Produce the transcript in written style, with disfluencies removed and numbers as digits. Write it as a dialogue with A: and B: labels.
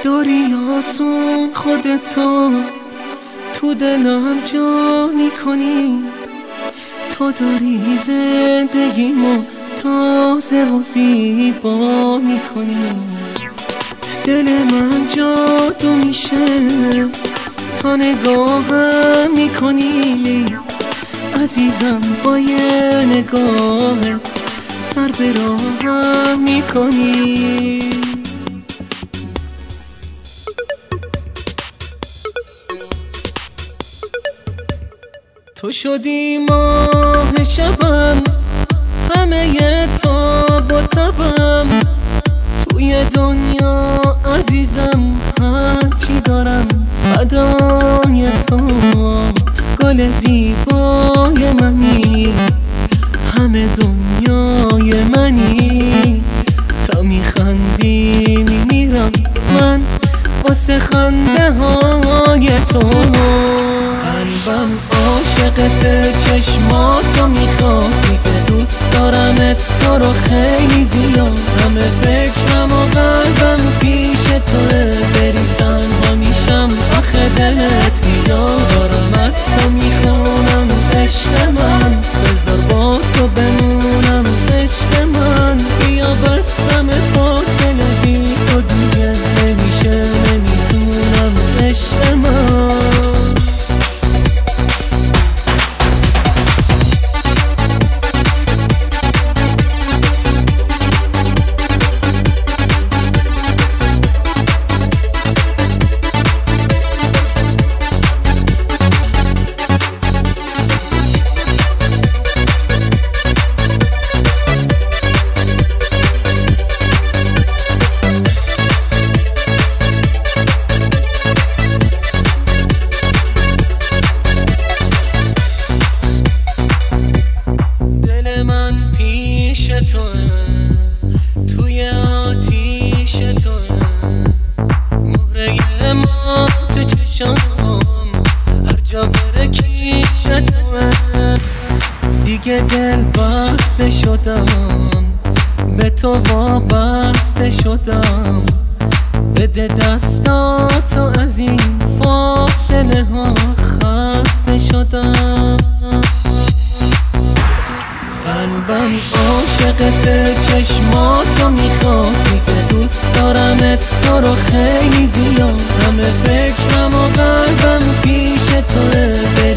A: نداری آسون خودتو تو دلم جا میکنی. تو داری زندگیمو تازه و زیبا میکنی. دل من جادو میشه تا نگاهم میکنی. عزیزم با یه نگاهت سر به راهم میکنی. تو شدی ماه شبم، همه تاب و تبم توی دنیا عزیزم. هرچی دارم فدای تو، گل زیبای منی، همه دنیای منی. تا میخندی میمیرم من واسه خنده های تو. قلبم عاشقت، چشماتو میخواد، دیگه دوست دارمت تو رو خیلی زیاد. همه فکرم و قلبم پیش توه، بری تنها میشم آخه دلت میاد. دارم از تو میخونم عشق من، بذار با تو بمونم عشق من. بیا بستم فاصله بی تو دیگه نمیشه، نمیتونم عشق من. توی آتیش توه، مهره ما تو چشام، هر جا بره کیش توه. دیگه دل بسته شدم، به تو وابسته شدم. بده دستاتو، از این فاصله ها خسته شدم. قلبم عاشقت، چشماتو میخواد، دیگه دوست دارمت تو رو خیلی زیاد. همه فکرم و قلبم پیش توه،